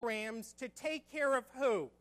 programs to take care of who?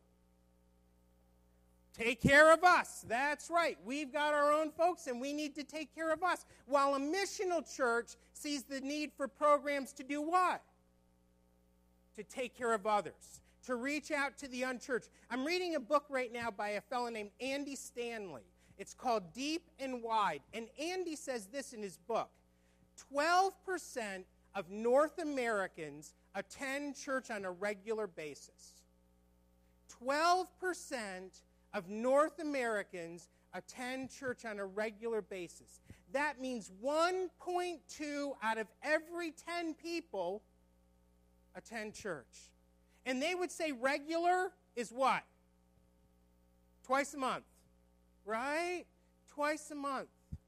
Take care of us. That's right. We've got our own folks, and we need to take care of us. While a missional church sees the need for programs to do what? To take care of others, to reach out to the unchurched. I'm reading a book right now by a fellow named Andy Stanley. It's called Deep and Wide. And Andy says this in his book. 12% of North Americans attend church on a regular basis. 12% of North Americans attend church on a regular basis. That means 1.2 out of every 10 people attend church. And they would say regular is what? Twice a month, right? Twice a month.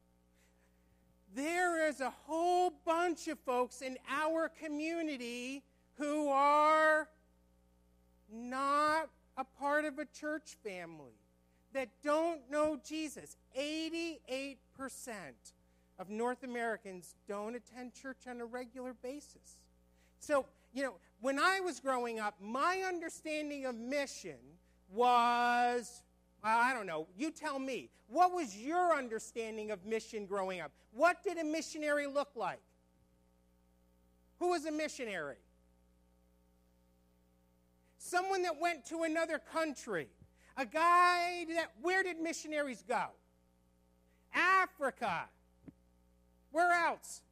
There is a whole bunch of folks in our community who are not a part of a church family, that don't know Jesus. 88% of North Americans don't attend church on a regular basis. So, when I was growing up, my understanding of mission was, I don't know, you tell me. What was your understanding of mission growing up? What did a missionary look like? Who was a missionary? Someone that went to another country. A guy where did missionaries go? Africa. Where else?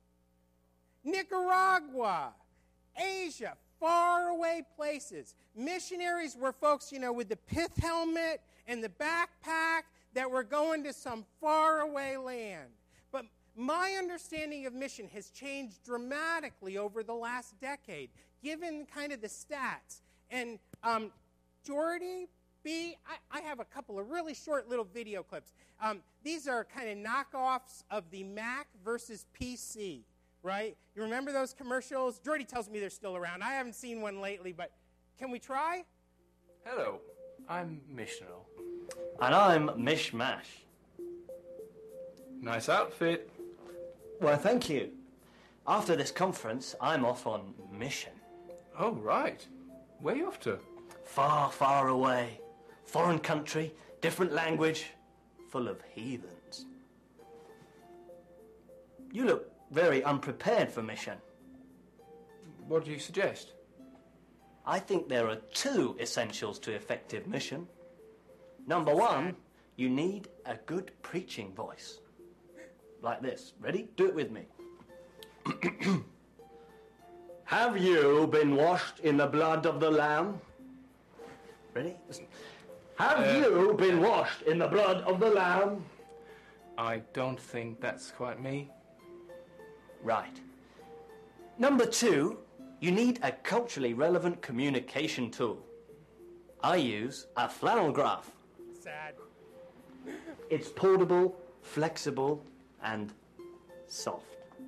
Nicaragua. Asia. Far away places. Missionaries were folks, with the pith helmet and the backpack that were going to some faraway land. But my understanding of mission has changed dramatically over the last decade, given kind of the stats. And Jordy, B, I have a couple of really short little video clips. These are kind of knockoffs of the Mac versus PC, right? You remember those commercials? Jordy tells me they're still around. I haven't seen one lately, but can we try? Hello, I'm Missional. And I'm Mishmash. Nice outfit. Well, thank you. After this conference, I'm off on mission. Oh, right. Where are you off to? Far, far away. Foreign country, different language, full of heathens. You look very unprepared for mission. What do you suggest? I think there are 2 essentials to effective mission. Number 1, you need a good preaching voice. Like this. Ready? Do it with me. Have you been washed in the blood of the Lamb? Ready? Listen. Have you been washed in the blood of the Lamb? I don't think that's quite me. Right. Number 2, you need a culturally relevant communication tool. I use a flannel graph. Sad. It's portable, flexible, and soft.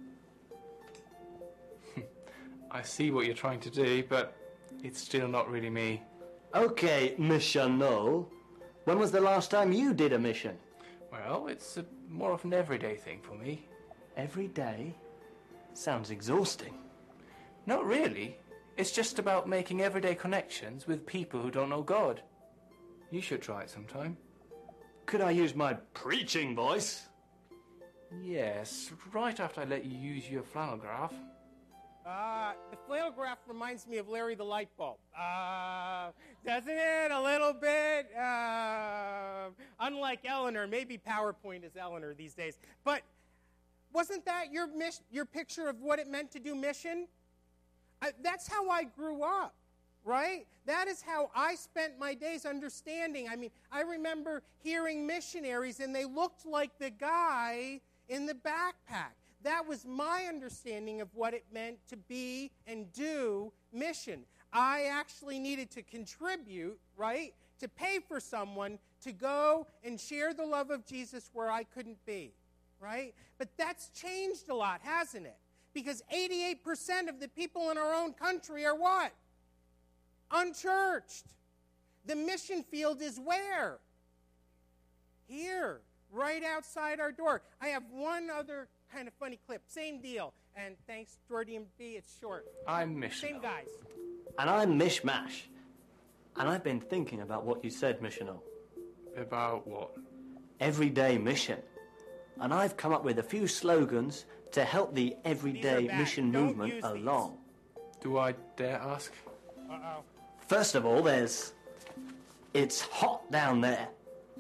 I see what you're trying to do, but it's still not really me. Okay, Missional. When was the last time you did a mission? Well, it's more of an everyday thing for me. Every day? Sounds exhausting. Not really. It's just about making everyday connections with people who don't know God. You should try it sometime. Could I use my preaching voice? Yes, right after I let you use your flannel graph. The flannel graph reminds me of Larry the Light Bulb. Doesn't it? A little bit. Unlike Eleanor, maybe PowerPoint is Eleanor these days. But wasn't that your picture of what it meant to do mission? That's how I grew up, right? That is how I spent my days understanding. I mean, I remember hearing missionaries, and they looked like the guy in the backpack. That was my understanding of what it meant to be and do mission. I actually needed to contribute, right, to pay for someone to go and share the love of Jesus where I couldn't be, right? But that's changed a lot, hasn't it? Because 88% of the people in our own country are what? Unchurched. The mission field is where? Here, right outside our door. I have one other kind of funny clip. Same deal. And thanks, Jordy and B, it's short. I'm Missional. Same guys. And I'm Mishmash. And I've been thinking about what you said, Missional. About what? Everyday mission. And I've come up with a few slogans to help the everyday mission movement along. Do I dare ask? Uh-oh. First of all, there's "It's hot down there."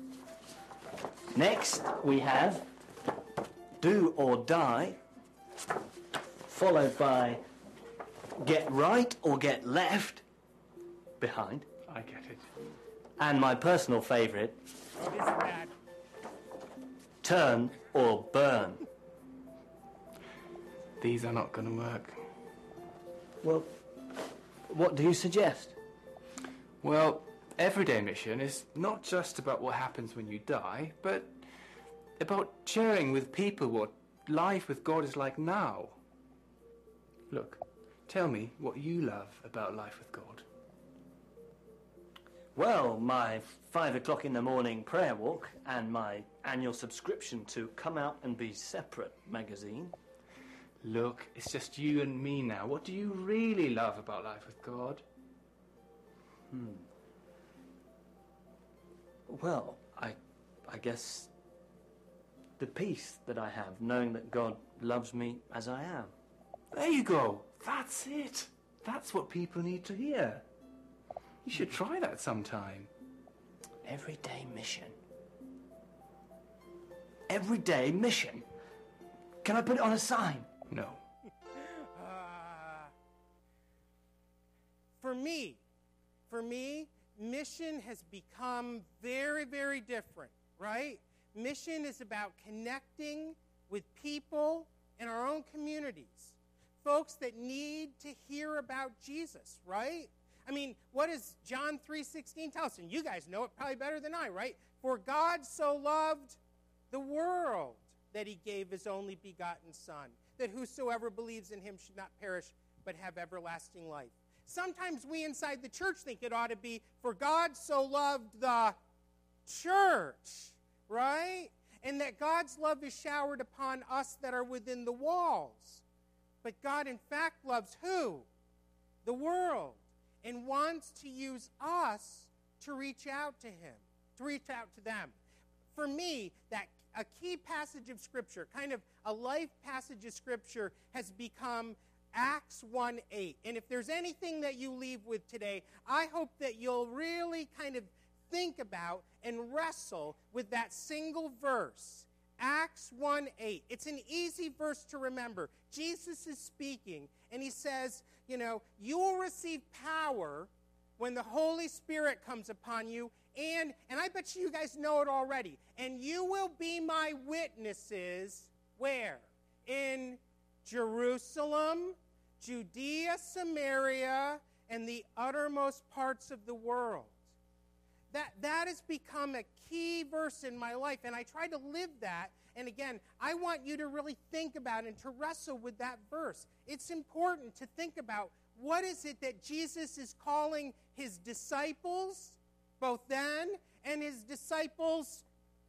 Next, we have "Do or die," followed by "Get right or get left," behind. I get it. And my personal favourite, Oh, this is bad. "Turn or burn." These are not going to work. Well, what do you suggest? Well, everyday mission is not just about what happens when you die, but about sharing with people what life with God is like now. Look, tell me what you love about life with God. Well, my 5 o'clock in the morning prayer walk and my annual subscription to Come Out and Be Separate magazine. Look, it's just you and me now. What do you really love about life with God? Well, I guess the peace that I have, knowing that God loves me as I am. There you go. That's it. That's what people need to hear. You should try that sometime. Everyday mission. Everyday mission. Can I put it on a sign? No. For me, mission has become very, very different, right? Mission is about connecting with people in our own communities, folks that need to hear about Jesus, right? I mean, what does John 3:16 tell us? And you guys know it probably better than I, right? For God so loved the world that he gave his only begotten Son, that whosoever believes in him should not perish but have everlasting life. Sometimes we inside the church think it ought to be, for God so loved the church, right? And that God's love is showered upon us that are within the walls. But God, in fact, loves who? The world. And wants to use us to reach out to him, to reach out to them. For me, a key passage of Scripture, kind of a life passage of Scripture, has become Acts 1:8. And if there's anything that you leave with today, I hope that you'll really kind of think about and wrestle with that single verse. Acts 1:8. It's an easy verse to remember. Jesus is speaking, and he says, you will receive power when the Holy Spirit comes upon you, and I bet you guys know it already, and you will be my witnesses, where? In Jerusalem, Judea, Samaria, and the uttermost parts of the world. That has become a key verse in my life, and I try to live that. And again, I want you to really think about and to wrestle with that verse. It's important to think about what is it that Jesus is calling his disciples, both then and his disciples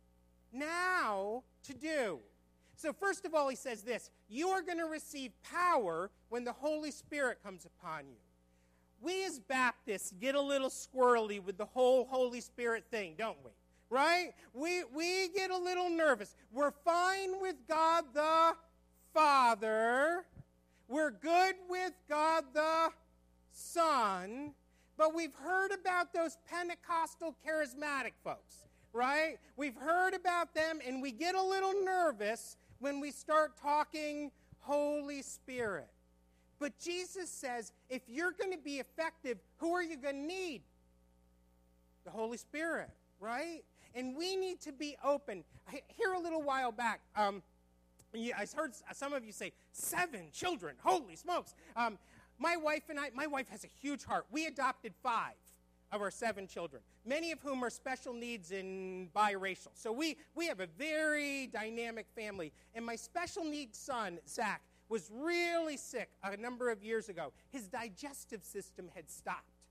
now, to do. So first of all, he says this: you are going to receive power when the Holy Spirit comes upon you. We as Baptists get a little squirrely with the whole Holy Spirit thing, don't we? Right? We get a little nervous. We're fine with God the Father. We're good with God the Son. But we've heard about those Pentecostal charismatic folks, right? We've heard about them, and we get a little nervous when we start talking Holy Spirit. But Jesus says, if you're going to be effective, who are you going to need? The Holy Spirit, right? And we need to be open. Here a little while back, I heard some of you say, 7 children, holy smokes. My wife has a huge heart. We adopted 5 of our 7 children, many of whom are special needs and biracial. So we have a very dynamic family. And my special needs son, Zach, was really sick a number of years ago. His digestive system had stopped.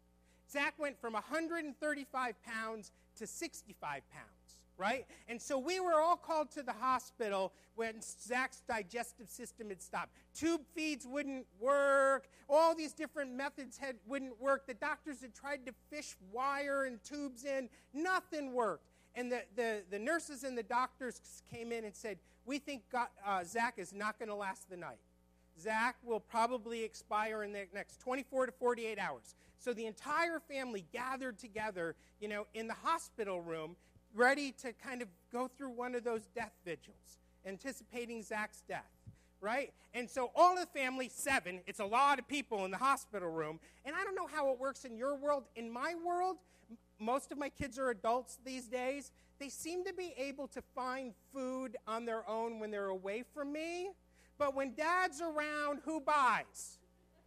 Zach went from 135 pounds to 65 pounds, right? And so we were all called to the hospital when Zach's digestive system had stopped. Tube feeds wouldn't work. All these different methods wouldn't work. The doctors had tried to fish wire and tubes in. Nothing worked. And the nurses and the doctors came in and said, we think Zach is not going to last the night. Zach will probably expire in the next 24 to 48 hours. So the entire family gathered together, in the hospital room, ready to kind of go through one of those death vigils, anticipating Zach's death, right? And so all of the family, 7, it's a lot of people in the hospital room. And I don't know how it works in your world. In my world, most of my kids are adults these days. They seem to be able to find food on their own when they're away from me. But when Dad's around, who buys?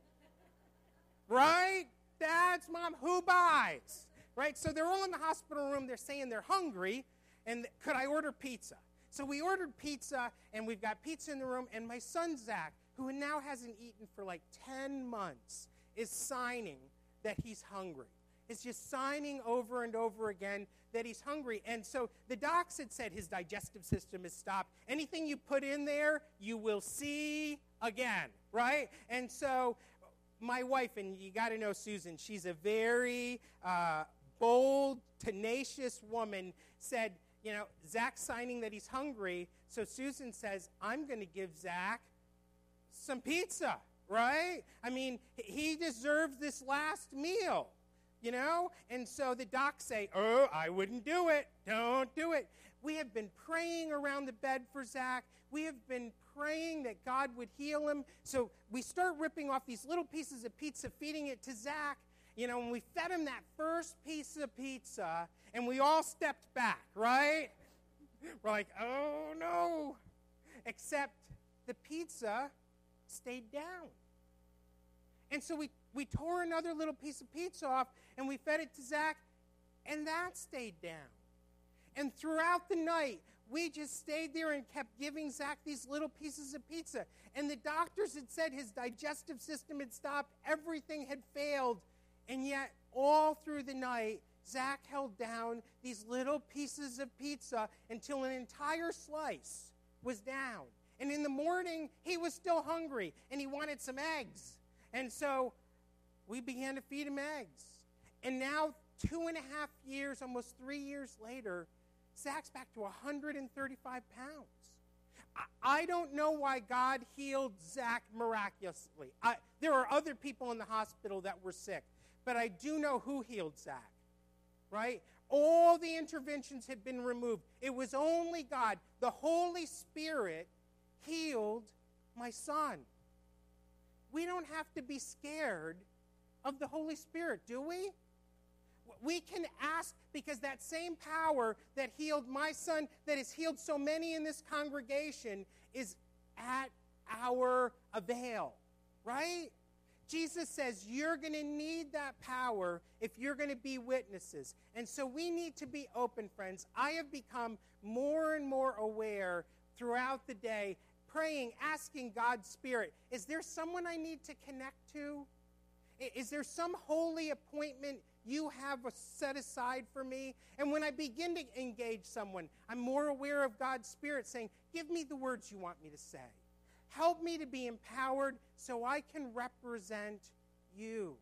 Right? Dad's mom, who buys? Right? So they're all in the hospital room. They're saying they're hungry. And could I order pizza? So we ordered pizza, and we've got pizza in the room. And my son, Zach, who now hasn't eaten for like 10 months, is signing that he's hungry. It's just signing over and over again that he's hungry. And so the docs had said his digestive system has stopped. Anything you put in there, you will see again, right? And so my wife, and you got to know Susan, she's a very bold, tenacious woman, said, Zach's signing that he's hungry. So Susan says, I'm going to give Zach some pizza, right? I mean, he deserves this last meal. And so the docs say, oh, I wouldn't do it. Don't do it. We have been praying around the bed for Zach. We have been praying that God would heal him. So we start ripping off these little pieces of pizza, feeding it to Zach. And we fed him that first piece of pizza, and we all stepped back, right? We're like, oh, no. Except the pizza stayed down. And so we tore another little piece of pizza off, and we fed it to Zach, and that stayed down. And throughout the night, we just stayed there and kept giving Zach these little pieces of pizza. And the doctors had said his digestive system had stopped, everything had failed, and yet all through the night, Zach held down these little pieces of pizza until an entire slice was down. And in the morning, he was still hungry, and he wanted some eggs. And so we began to feed him eggs. And now, 2.5 years, almost 3 years later, Zach's back to 135 pounds. I don't know why God healed Zach miraculously. There are other people in the hospital that were sick, but I do know who healed Zach, right? All the interventions had been removed. It was only God. The Holy Spirit healed my son. We don't have to be scared of the Holy Spirit, do we? We can ask, because that same power that healed my son, that has healed so many in this congregation, is at our avail, right? Jesus says you're going to need that power if you're going to be witnesses. And so we need to be open, friends. I have become more and more aware throughout the day, praying, asking God's Spirit, is there someone I need to connect to? Is there some holy appointment you have set aside for me? And when I begin to engage someone, I'm more aware of God's Spirit saying, give me the words you want me to say. Help me to be empowered so I can represent you.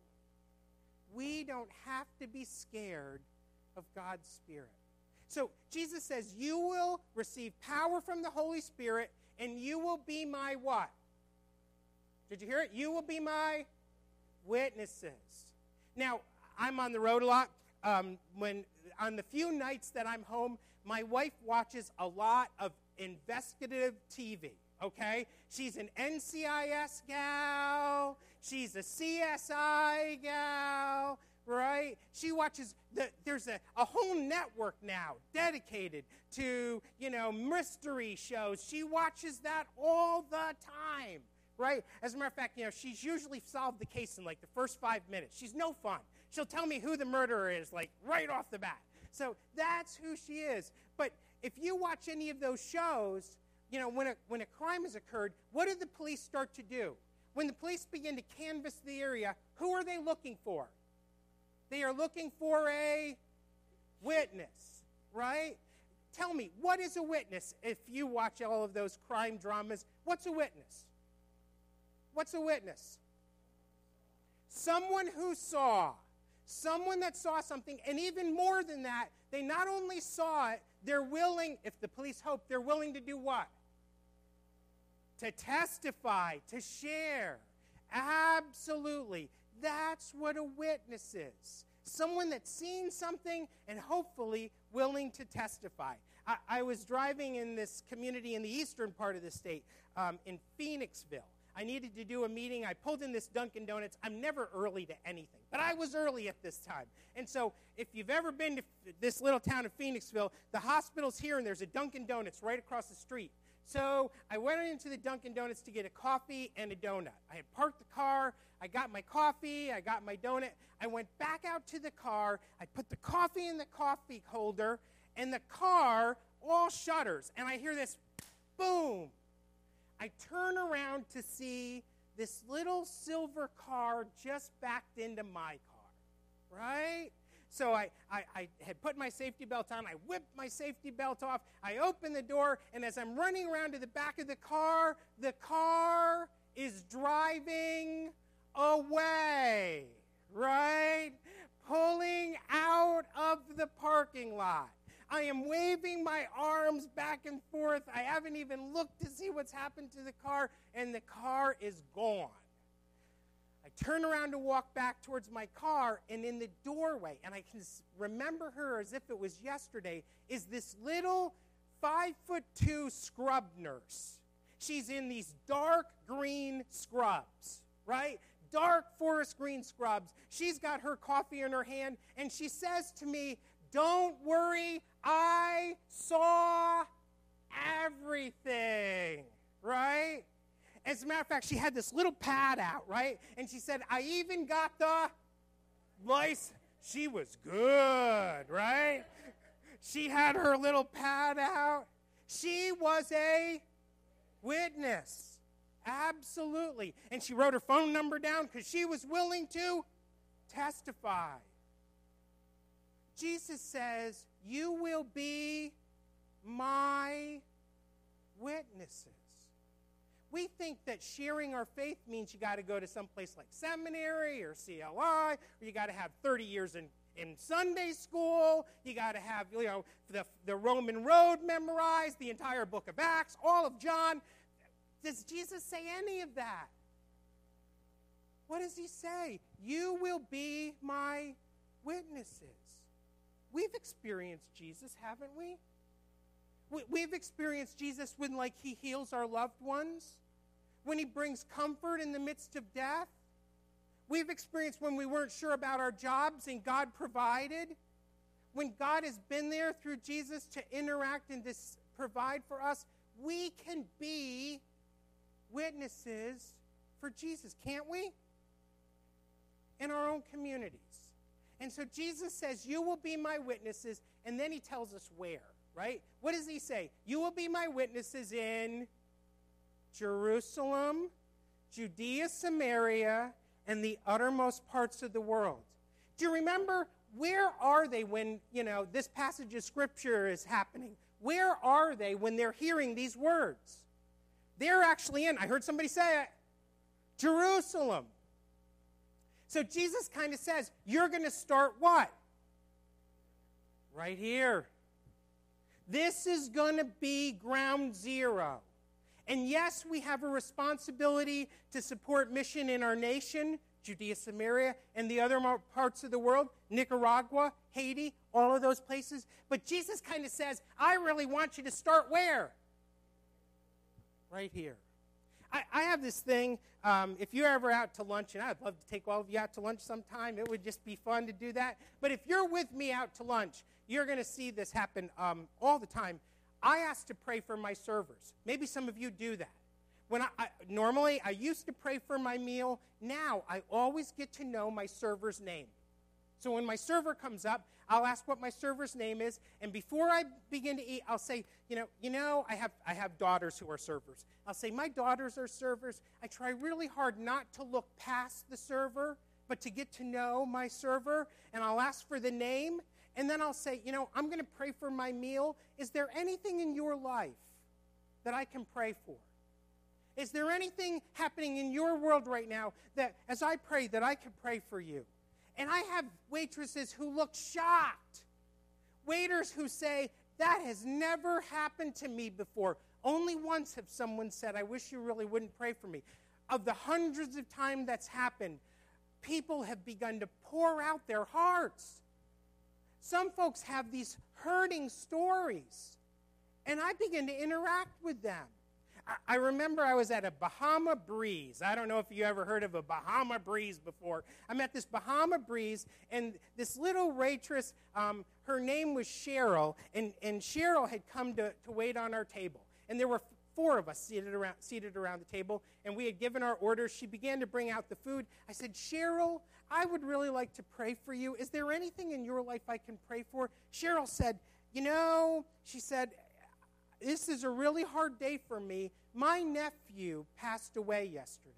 We don't have to be scared of God's Spirit. So Jesus says, you will receive power from the Holy Spirit, and you will be my what? Did you hear it? You will be my witnesses. Now, I'm on the road a lot. When on the few nights that I'm home, my wife watches a lot of investigative TV, okay? She's an NCIS gal. She's a CSI gal, right? She watches, there's a whole network now dedicated to, mystery shows. She watches that all the time, right? As a matter of fact, she's usually solved the case in like the first 5 minutes. She's no fun. She'll tell me who the murderer is, like right off the bat. So that's who she is. But if you watch any of those shows, when a crime has occurred, what do the police start to do? When the police begin to canvass the area, who are they looking for? They are looking for a witness, right? Tell me, what is a witness? If you watch all of those crime dramas, what's a witness? What's a witness? Someone who saw. Someone that saw something, and even more than that, they not only saw it, they're willing, if the police hope, they're willing to do what? To testify, to share. Absolutely. That's what a witness is. Someone that's seen something and hopefully willing to testify. I was driving in this community in the eastern part of the state, in Phoenixville. I needed to do a meeting. I pulled in this Dunkin' Donuts. I'm never early to anything, but I was early at this time. And so if you've ever been to this little town of Phoenixville, the hospital's here, and there's a Dunkin' Donuts right across the street. So I went into the Dunkin' Donuts to get a coffee and a donut. I had parked the car. I got my coffee. I got my donut. I went back out to the car. I put the coffee in the coffee holder, and the car all shutters. And I hear this boom. I turn around to see this little silver car just backed into my car, right? So I had put my safety belt on. I whipped my safety belt off. I opened the door, and as I'm running around to the back of the car is driving away, right? Pulling out of the parking lot. I am waving my arms back and forth. I haven't even looked to see what's happened to the car, and the car is gone. I turn around to walk back towards my car, and in the doorway, and I can remember her as if it was yesterday, is this little 5'2" scrub nurse. She's in these dark green scrubs, right? Dark forest green scrubs. She's got her coffee in her hand, and she says to me, "Don't worry, I saw everything," right? As a matter of fact, she had this little pad out, right? And she said, "I even got the license." She was good, right? She had her little pad out. She was a witness. Absolutely. And she wrote her phone number down because she was willing to testify. Jesus says, "You will be my witnesses." We think that sharing our faith means you got to go to some place like seminary or CLI, or you got to have 30 years in Sunday school. You got to have, the Roman road memorized, the entire book of Acts, all of John. Does Jesus say any of that? What does he say? You will be my witnesses. We've experienced Jesus, haven't we? We've experienced Jesus when, he heals our loved ones, when he brings comfort in the midst of death. We've experienced when we weren't sure about our jobs and God provided. When God has been there through Jesus to interact and to provide for us, we can be witnesses for Jesus, can't we? In our own communities. And so Jesus says, "You will be my witnesses," and then he tells us where, right? What does he say? "You will be my witnesses in Jerusalem, Judea, Samaria, and the uttermost parts of the world." Do you remember, where are they when, this passage of Scripture is happening? Where are they when they're hearing these words? They're actually I heard somebody say it, Jerusalem. So Jesus kind of says, you're going to start what? Right here. This is going to be ground zero. And yes, we have a responsibility to support mission in our nation, Judea, Samaria, and the other parts of the world, Nicaragua, Haiti, all of those places. But Jesus kind of says, I really want you to start where? Right here. I have this thing, if you're ever out to lunch, and I'd love to take all of you out to lunch sometime. It would just be fun to do that. But if you're with me out to lunch, you're going to see this happen all the time. I ask to pray for my servers. Maybe some of you do that. When normally, I used to pray for my meal. Now, I always get to know my server's name. So when my server comes up, I'll ask what my server's name is, and before I begin to eat, I'll say, I have daughters who are servers. I'll say, my daughters are servers. I try really hard not to look past the server but to get to know my server, and I'll ask for the name, and then I'll say, I'm going to pray for my meal. Is there anything in your life that I can pray for? Is there anything happening in your world right now that, as I pray, that I can pray for you? And I have waitresses who look shocked. Waiters who say, that has never happened to me before. Only once have someone said, I wish you really wouldn't pray for me. Of the hundreds of times that's happened, people have begun to pour out their hearts. Some folks have these hurting stories, and I begin to interact with them. I remember I was at a Bahama Breeze. I don't know if you ever heard of a Bahama Breeze before. I'm at this Bahama Breeze, and this little waitress, her name was Cheryl, and Cheryl had come to wait on our table. And there were 4 of us seated around the table, and we had given our orders. She began to bring out the food. I said, Cheryl, I would really like to pray for you. Is there anything in your life I can pray for? Cheryl said, she said, this is a really hard day for me. My nephew passed away yesterday.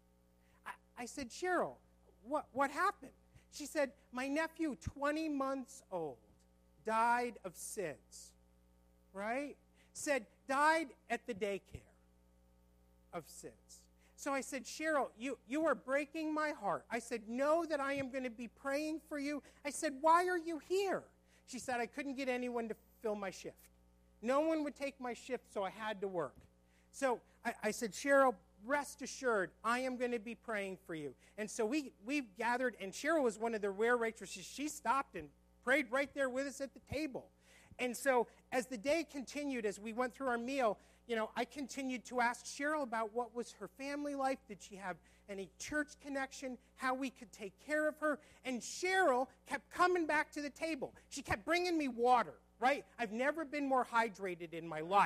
I said, Cheryl, what happened? She said, my nephew, 20 months old, died of SIDS, right? Said, died at the daycare of SIDS. So I said, Cheryl, you are breaking my heart. I said, know that I am going to be praying for you. I said, why are you here? She said, I couldn't get anyone to fill my shift. No one would take my shift, so I had to work. So I said, Cheryl, rest assured, I am going to be praying for you. And so we gathered, and Cheryl was one of the rare waitresses. She stopped and prayed right there with us at the table. And so as the day continued, as we went through our meal, I continued to ask Cheryl about what was her family life. Did she have any church connection? How we could take care of her? And Cheryl kept coming back to the table. She kept bringing me water, right? I've never been more hydrated in my life,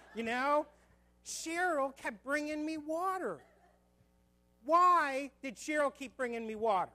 Cheryl kept bringing me water. Why did Cheryl keep bringing me water?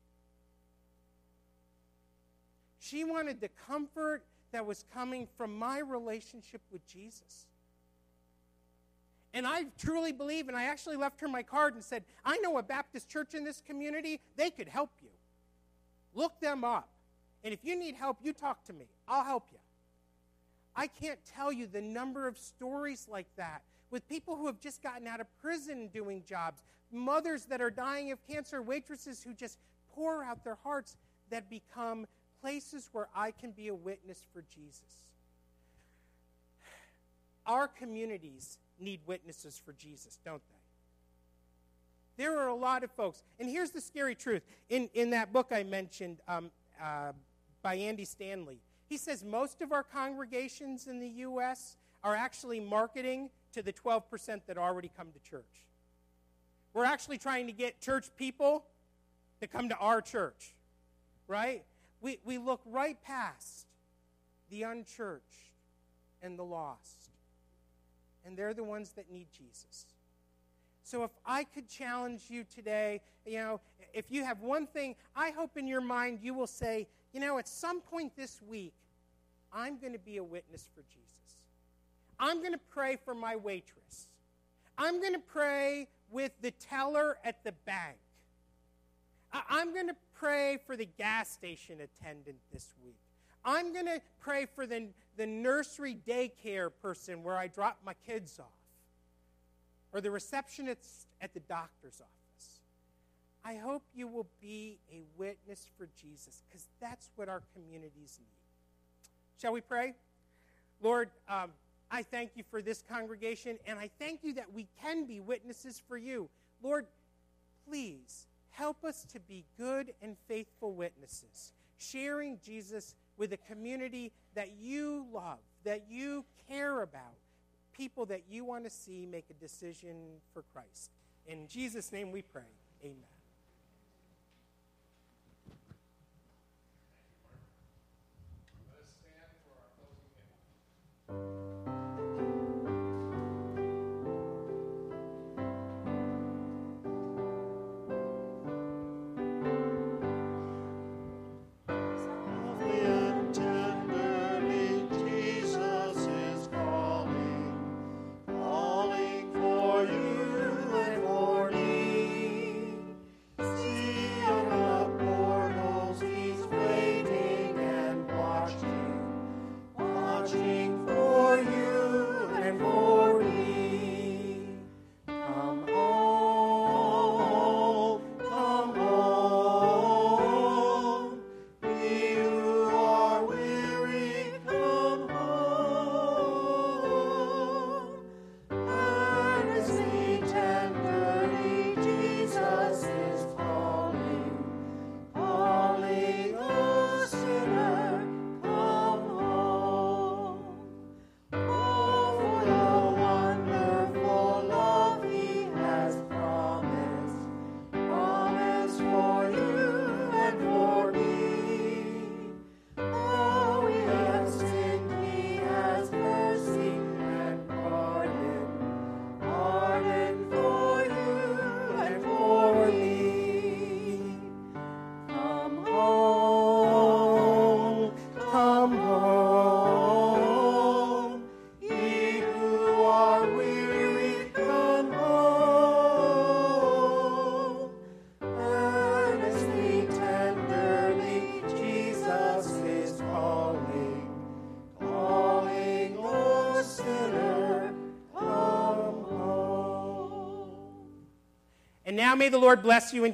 She wanted the comfort that was coming from my relationship with Jesus. And I truly believe, and I actually left her my card and said, I know a Baptist church in this community. They could help you. Look them up. And if you need help, you talk to me. I'll help you. I can't tell you the number of stories like that with people who have just gotten out of prison doing jobs, mothers that are dying of cancer, waitresses who just pour out their hearts that become places where I can be a witness for Jesus. Our communities need witnesses for Jesus, don't they? There are a lot of folks. And here's the scary truth. In that book I mentioned by Andy Stanley, he says most of our congregations in the U.S. are actually marketing to the 12% that already come to church. We're actually trying to get church people to come to our church, right? We look right past the unchurched and the lost. And they're the ones that need Jesus. So if I could challenge you today, if you have one thing, I hope in your mind you will say, at some point this week, I'm going to be a witness for Jesus. I'm going to pray for my waitress. I'm going to pray with the teller at the bank. I'm going to pray for the gas station attendant this week. I'm going to pray for the nursery daycare person where I drop my kids off, or the receptionist at the doctor's office. I hope you will be a witness for Jesus, because that's what our communities need. Shall we pray? Lord, I thank you for this congregation, and I thank you that we can be witnesses for you. Lord, please help us to be good and faithful witnesses, sharing Jesus with a community that you love, that you care about, people that you want to see make a decision for Christ. In Jesus' name we pray. Amen. Let us stand for our closing hymn. And now may the Lord bless you and